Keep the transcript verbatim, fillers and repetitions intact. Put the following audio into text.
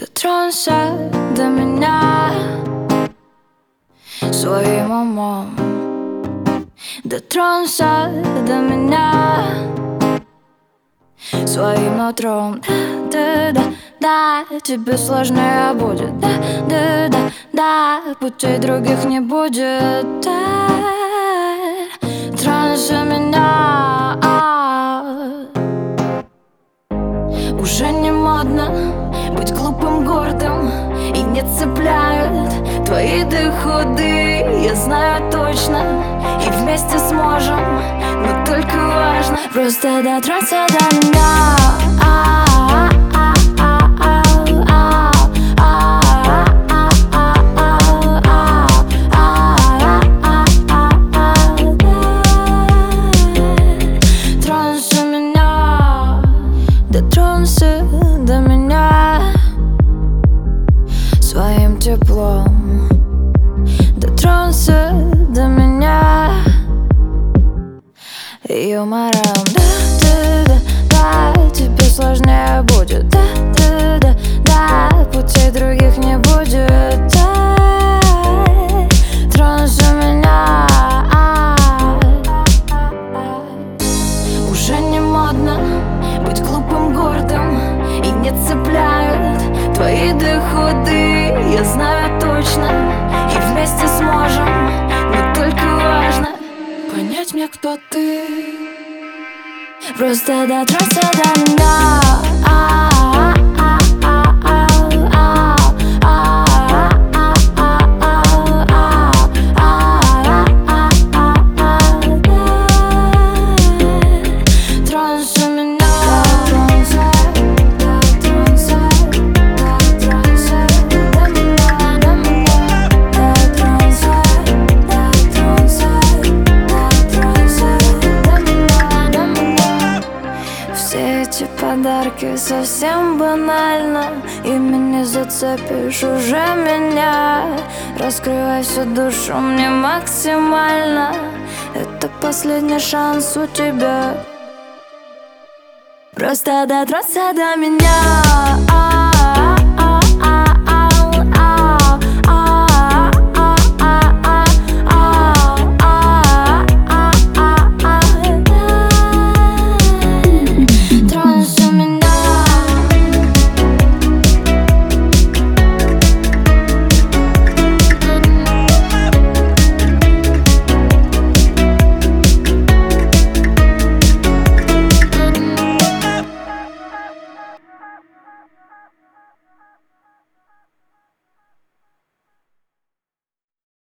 Дотронься до меня своим умом. Дотронься до меня своим нутром. Да, да, да, да, тебе сложнее будет. Да, да, да, да, путей других не будет. Да, тронься меня. Уже не модно быть глупым, гордым, и не цепляют твои доходы. Я знаю точно, и вместе сможем, но только важно просто дотронься до меня. Дотронься до меня своим теплом. Дотронься до меня юмором. Да, да, да, да, тебе сложнее будет. Да, да, да, да, путей других не будет. Да, тронься меня. Уже не модно быть глупым, гордым, и не цепляют твои доходы. Я знаю точно, и вместе сможем, но только важно понять мне, кто ты. Просто дотронься до меня. Эти подарки совсем банально, ими не зацепишь уже меня. Раскрывай всю душу мне максимально, это последний шанс у тебя. Просто дотронься до меня.